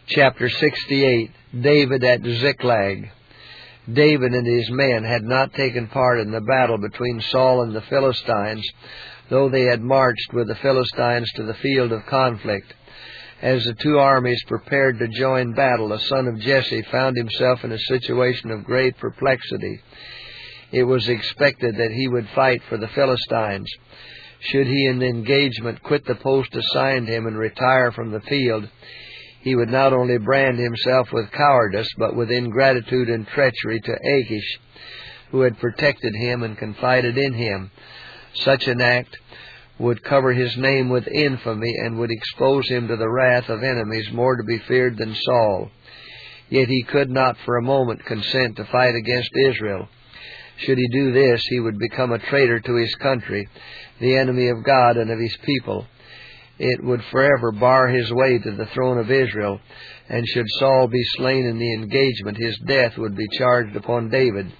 Chapter 68, David at Ziklag. David and his men had not taken part in the battle between Saul and the Philistines, though they had marched with the Philistines to the field of conflict. As the two armies prepared to join battle, a son of Jesse found himself in a situation of great perplexity. It was expected that he would fight for the Philistines. Should he in the engagement quit the post assigned him and retire from the field, he would not only brand himself with cowardice, but with ingratitude and treachery to Achish, who had protected him and confided in him. Such an act would cover his name with infamy and would expose him to the wrath of enemies more to be feared than Saul. Yet he could not for a moment consent to fight against Israel. Should he do this, he would become a traitor to his country, the enemy of God and of his people. It would forever bar his way to the throne of Israel, and should Saul be slain in the engagement, his death would be charged upon David.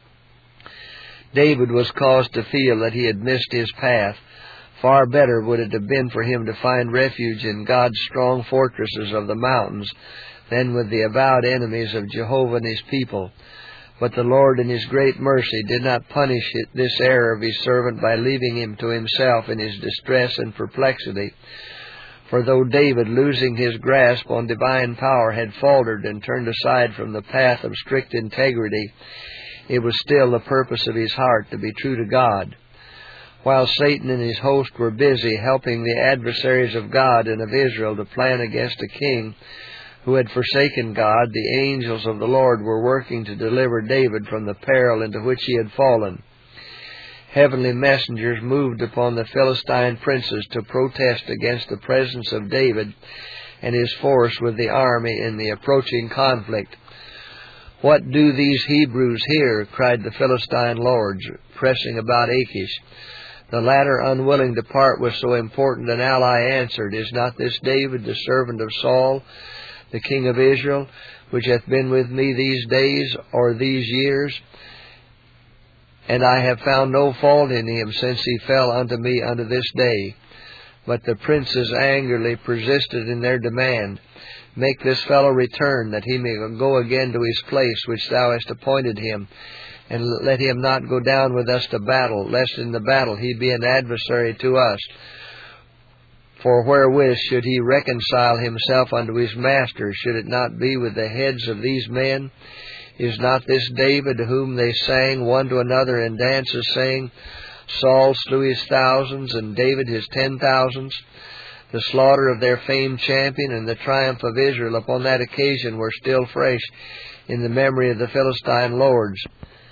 David was caused to feel that he had missed his path. Far better would it have been for him to find refuge in God's strong fortresses of the mountains than with the avowed enemies of Jehovah and his people. But the Lord in his great mercy did not punish this error of his servant by leaving him to himself in his distress and perplexity. For though David, losing his grasp on divine power, had faltered and turned aside from the path of strict integrity, it was still the purpose of his heart to be true to God. While Satan and his host were busy helping the adversaries of God and of Israel to plan against a king who had forsaken God, the angels of the Lord were working to deliver David from the peril into which he had fallen. Heavenly messengers moved upon the Philistine princes to protest against the presence of David and his force with the army in the approaching conflict. "What do these Hebrews here?" cried the Philistine lords, pressing about Achish. The latter, unwilling to part with so important an ally, answered, "Is not this David, the servant of Saul, the king of Israel, which hath been with me these days or these years? And I have found no fault in him since he fell unto me unto this day." But the princes angrily persisted in their demand, "Make this fellow return, that he may go again to his place which thou hast appointed him, and let him not go down with us to battle, lest in the battle he be an adversary to us. For wherewith should he reconcile himself unto his master? Should it not be with the heads of these men? Is not this David, whom they sang one to another in dances, saying, Saul slew his thousands, and David his 10,000s? The slaughter of their famed champion and the triumph of Israel upon that occasion were still fresh in the memory of the Philistine lords.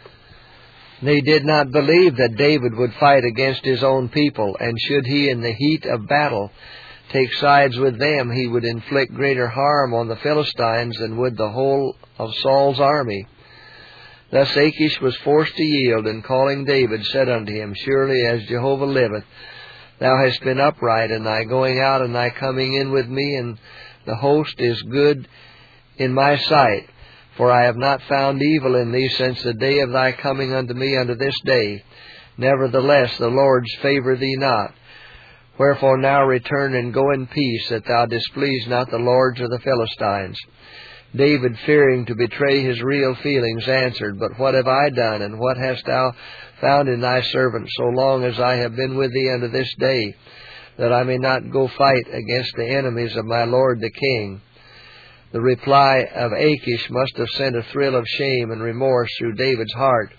They did not believe that David would fight against his own people, and should he in the heat of battle take sides with them, he would inflict greater harm on the Philistines than would the whole of Saul's army. Thus Achish was forced to yield, and calling David said unto him, "Surely as Jehovah liveth, thou hast been upright, and thy going out and thy coming in with me, and the host is good in my sight. For I have not found evil in thee since the day of thy coming unto me unto this day. Nevertheless the Lord's favour thee not. Wherefore now return and go in peace, that thou displease not the lords of the Philistines." David, fearing to betray his real feelings, answered, "But what have I done, and what hast thou found in thy servant, so long as I have been with thee unto this day, that I may not go fight against the enemies of my lord the king?" The reply of Achish must have sent a thrill of shame and remorse through David's heart,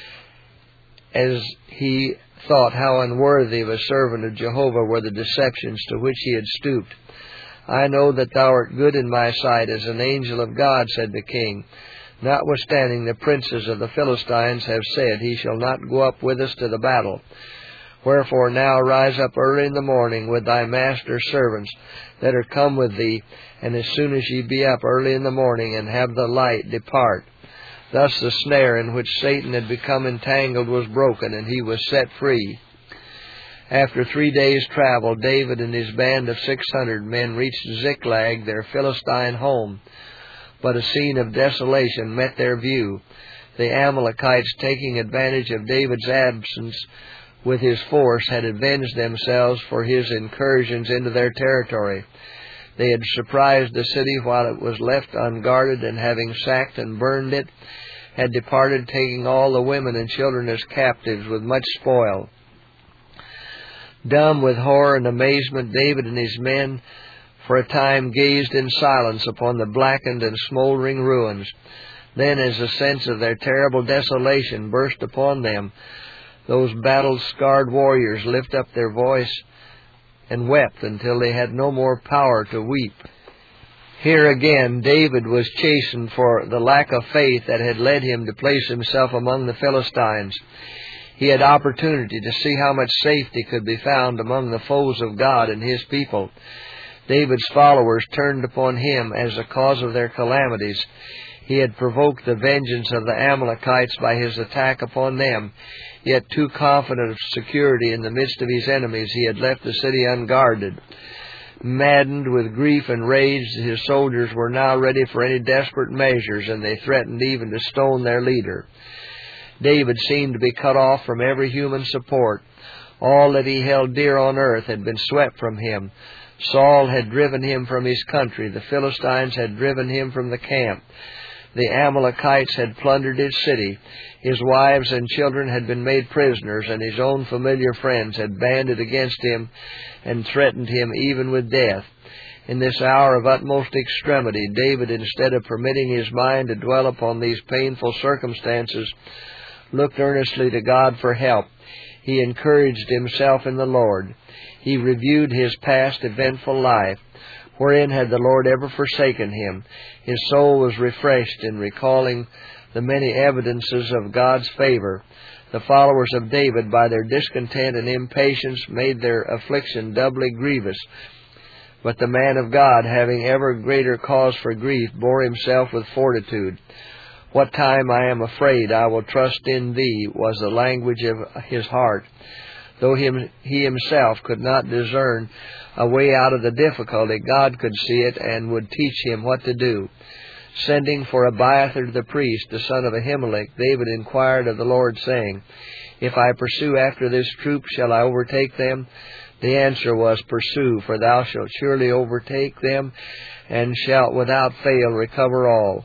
as he thought how unworthy of a servant of Jehovah were the deceptions to which he had stooped. "I know that thou art good in my sight as an angel of God," said the king. "Notwithstanding the princes of the Philistines have said, He shall not go up with us to the battle. Wherefore now rise up early in the morning with thy master's servants that are come with thee, and as soon as ye be up early in the morning and have the light, depart." Thus the snare in which Satan had become entangled was broken, and he was set free. After 3 days' travel, David and his band of 600 men reached Ziklag, their Philistine home. But a scene of desolation met their view. The Amalekites, taking advantage of David's absence with his force, had avenged themselves for his incursions into their territory. They had surprised the city while it was left unguarded, and having sacked and burned it, had departed, taking all the women and children as captives with much spoil. Dumb with horror and amazement, David and his men for a time gazed in silence upon the blackened and smoldering ruins. Then, as a sense of their terrible desolation burst upon them, those battle-scarred warriors lifted up their voice and wept until they had no more power to weep. Here again, David was chastened for the lack of faith that had led him to place himself among the Philistines. He had opportunity to see how much safety could be found among the foes of God and His people. David's followers turned upon him as the cause of their calamities. He had provoked the vengeance of the Amalekites by his attack upon them. Yet, too confident of security in the midst of his enemies, he had left the city unguarded. Maddened with grief and rage, his soldiers were now ready for any desperate measures, and they threatened even to stone their leader. David seemed to be cut off from every human support. All that he held dear on earth had been swept from him. Saul had driven him from his country. The Philistines had driven him from the camp. The Amalekites had plundered his city. His wives and children had been made prisoners, and his own familiar friends had banded against him and threatened him even with death. In this hour of utmost extremity, David, instead of permitting his mind to dwell upon these painful circumstances, looked earnestly to God for help. He encouraged himself in the Lord. He reviewed his past eventful life. Wherein had the Lord ever forsaken him? His soul was refreshed in recalling the many evidences of God's favor. The followers of David, by their discontent and impatience, made their affliction doubly grievous. But the man of God, having ever greater cause for grief, bore himself with fortitude. What time I am afraid, I will trust in Thee, was the language of his heart. Though he himself could not discern a way out of the difficulty, God could see it and would teach him what to do. Sending for Abiathar the priest, the son of Ahimelech, David inquired of the Lord, saying, If I pursue after this troop, shall I overtake them? The answer was, Pursue, for thou shalt surely overtake them, and shalt without fail recover all.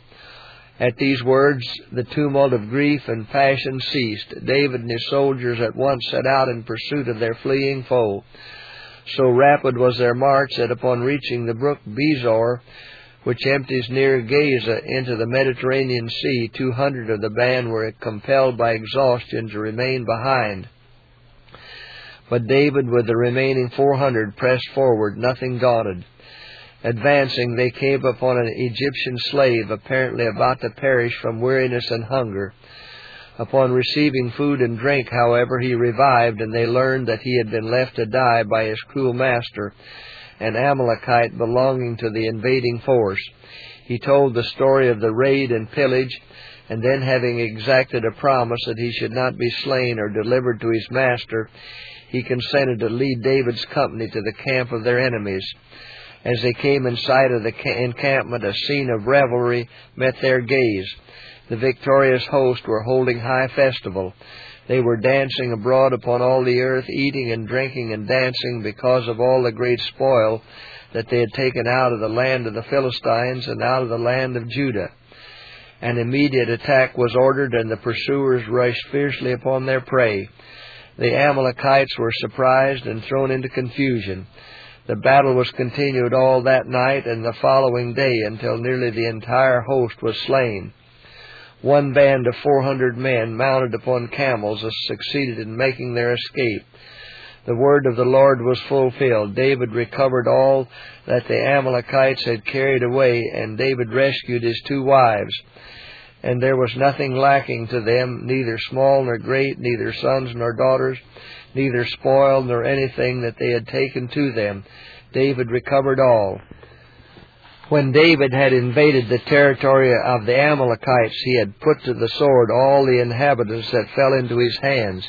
At these words, the tumult of grief and passion ceased. David and his soldiers at once set out in pursuit of their fleeing foe. So rapid was their march that upon reaching the brook Bezor, which empties near Gaza into the Mediterranean Sea, 200 of the band were compelled by exhaustion to remain behind. But David, with the remaining 400, pressed forward, nothing daunted. Advancing, they came upon an Egyptian slave, apparently about to perish from weariness and hunger. Upon receiving food and drink, however, he revived, and they learned that he had been left to die by his cruel master, an Amalekite belonging to the invading force. He told the story of the raid and pillage, and then, having exacted a promise that he should not be slain or delivered to his master, he consented to lead David's company to the camp of their enemies. As they came in sight of the encampment, a scene of revelry met their gaze. The victorious host were holding high festival. They were dancing abroad upon all the earth, eating and drinking and dancing because of all the great spoil that they had taken out of the land of the Philistines and out of the land of Judah. An immediate attack was ordered, and the pursuers rushed fiercely upon their prey. The Amalekites were surprised and thrown into confusion. The battle was continued all that night and the following day until nearly the entire host was slain. One band of 400 men mounted upon camels succeeded in making their escape. The word of the Lord was fulfilled. David recovered all that the Amalekites had carried away, and David rescued his 2 wives. And there was nothing lacking to them, neither small nor great, neither sons nor daughters, neither spoil nor anything that they had taken to them. David recovered all. When David had invaded the territory of the Amalekites, he had put to the sword all the inhabitants that fell into his hands.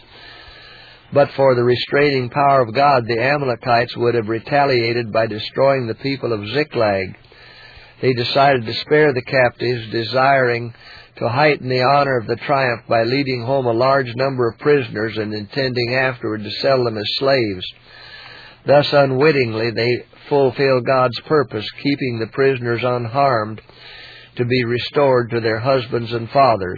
But for the restraining power of God, the Amalekites would have retaliated by destroying the people of Ziklag. They decided to spare the captives, desiring to heighten the honor of the triumph by leading home a large number of prisoners and intending afterward to sell them as slaves. Thus unwittingly they fulfill God's purpose, keeping the prisoners unharmed to be restored to their husbands and fathers.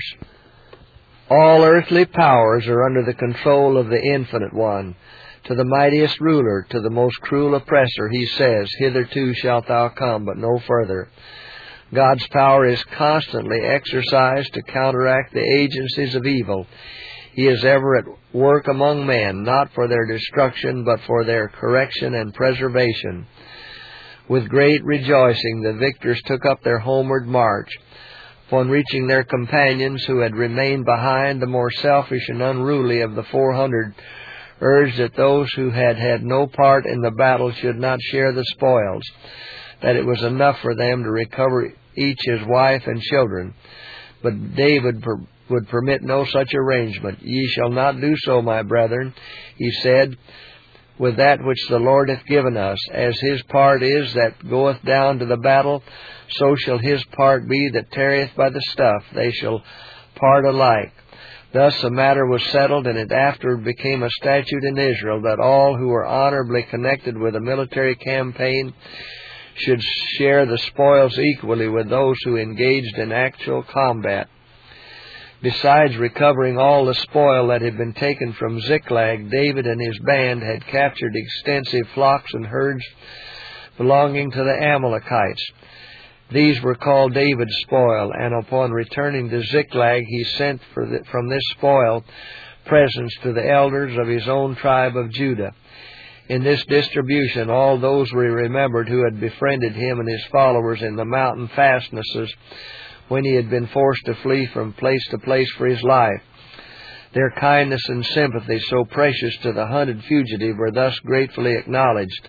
All earthly powers are under the control of the Infinite One. To the mightiest ruler, to the most cruel oppressor, he says, "Hitherto shalt thou come, but no further." God's power is constantly exercised to counteract the agencies of evil. He is ever at work among men, not for their destruction, but for their correction and preservation. With great rejoicing, the victors took up their homeward march. Upon reaching their companions who had remained behind, the more selfish and unruly of the 400 urged that those who had had no part in the battle should not share the spoils, that it was enough for them to recover each his wife and children. But David would permit no such arrangement. "Ye shall not do so, my brethren," he said, "with that which the Lord hath given us. As his part is that goeth down to the battle, so shall his part be that tarrieth by the stuff. They shall part alike." Thus the matter was settled, and it afterward became a statute in Israel that all who were honorably connected with a military campaign should share the spoils equally with those who engaged in actual combat. Besides recovering all the spoil that had been taken from Ziklag, David and his band had captured extensive flocks and herds belonging to the Amalekites. These were called David's spoil, and upon returning to Ziklag he sent from this spoil presents to the elders of his own tribe of Judah. In this distribution all those were remembered who had befriended him and his followers in the mountain fastnesses when he had been forced to flee from place to place for his life. Their kindness and sympathy, so precious to the hunted fugitive, were thus gratefully acknowledged.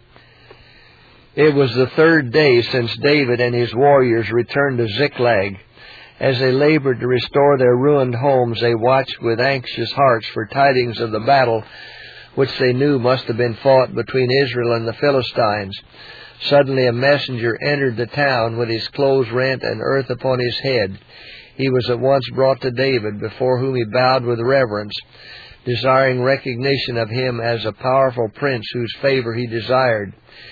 It was the 3rd day since David and his warriors returned to Ziklag. As they labored to restore their ruined homes, they watched with anxious hearts for tidings of the battle which they knew must have been fought between Israel and the Philistines. Suddenly a messenger entered the town with his clothes rent and earth upon his head. He was at once brought to David, before whom he bowed with reverence, desiring recognition of him as a powerful prince whose favor he desired.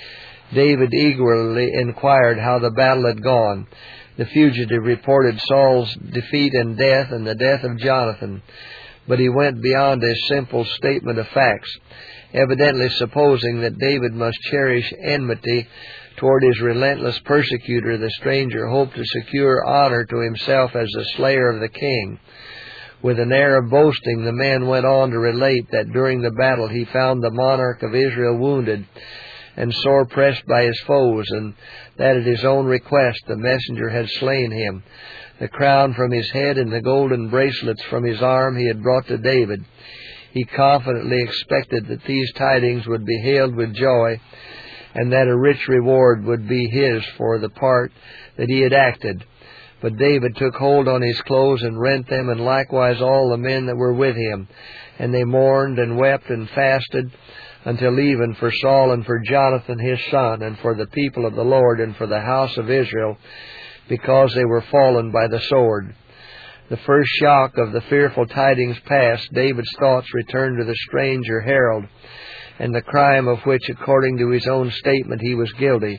David eagerly inquired how the battle had gone. The fugitive reported Saul's defeat and death, and the death of Jonathan, but he went beyond a simple statement of facts, evidently supposing that David must cherish enmity toward his relentless persecutor. The stranger hoped to secure honor to himself as the slayer of the king. With an air of boasting, the man went on to relate that during the battle he found the monarch of Israel wounded and sore pressed by his foes, and that at his own request the messenger had slain him. The crown from his head and the golden bracelets from his arm he had brought to David. He confidently expected that these tidings would be hailed with joy, and that a rich reward would be his for the part that he had acted. But David took hold on his clothes and rent them, and likewise all the men that were with him. And they mourned and wept and fasted until even for Saul and for Jonathan his son, and for the people of the Lord and for the house of Israel, because they were fallen by the sword. The first shock of the fearful tidings past, David's thoughts returned to the stranger herald, and the crime of which, according to his own statement, he was guilty.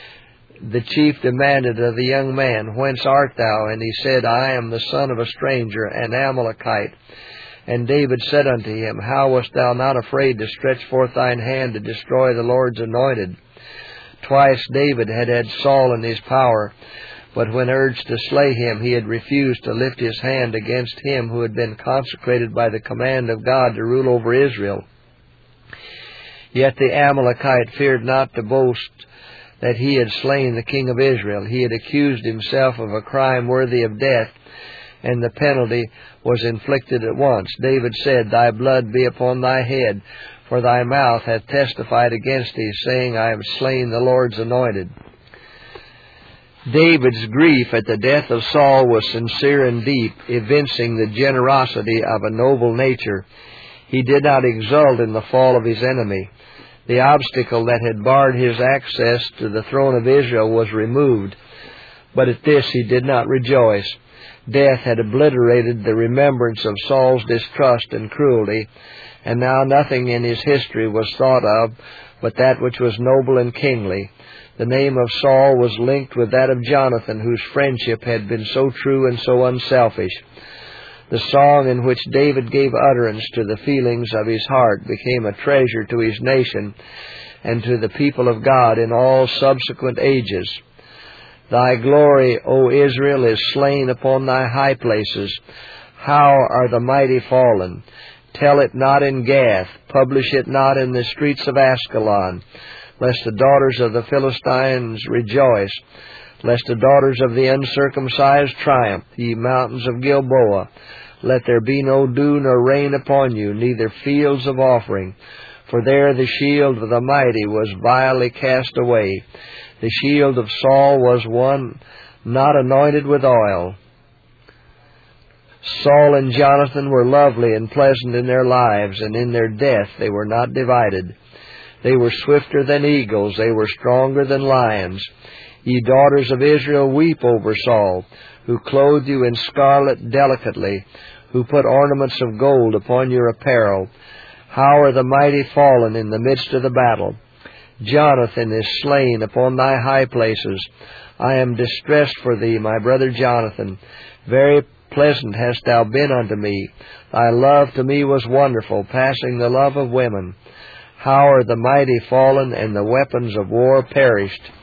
The chief demanded of the young man, "Whence art thou?" And he said, "I am the son of a stranger, an Amalekite." And David said unto him, "How wast thou not afraid to stretch forth thine hand to destroy the Lord's anointed?" Twice David had had Saul in his power, but when urged to slay him, he had refused to lift his hand against him who had been consecrated by the command of God to rule over Israel. Yet the Amalekite feared not to boast that he had slain the king of Israel. He had accused himself of a crime worthy of death, and the penalty was inflicted at once. David said, "Thy blood be upon thy head, for thy mouth hath testified against thee, saying, I have slain the Lord's anointed." David's grief at the death of Saul was sincere and deep, evincing the generosity of a noble nature. He did not exult in the fall of his enemy. The obstacle that had barred his access to the throne of Israel was removed, but at this he did not rejoice. Death had obliterated the remembrance of Saul's distrust and cruelty, and now nothing in his history was thought of but that which was noble and kingly. The name of Saul was linked with that of Jonathan, whose friendship had been so true and so unselfish. The song in which David gave utterance to the feelings of his heart became a treasure to his nation and to the people of God in all subsequent ages. Thy glory, O Israel, is slain upon thy high places. How are the mighty fallen? Tell it not in Gath, publish it not in the streets of Askelon, lest the daughters of the Philistines rejoice, lest the daughters of the uncircumcised triumph, ye mountains of Gilboa. Let there be no dew nor rain upon you, neither fields of offering. For there the shield of the mighty was vilely cast away. The shield of Saul was one not anointed with oil. Saul and Jonathan were lovely and pleasant in their lives, and in their death they were not divided. They were swifter than eagles, they were stronger than lions. Ye daughters of Israel, weep over Saul, who clothed you in scarlet delicately, who put ornaments of gold upon your apparel. How are the mighty fallen in the midst of the battle? Jonathan is slain upon thy high places. I am distressed for thee, my brother Jonathan. Very pleasant hast thou been unto me. Thy love to me was wonderful, passing the love of women. How are the mighty fallen, and the weapons of war perished?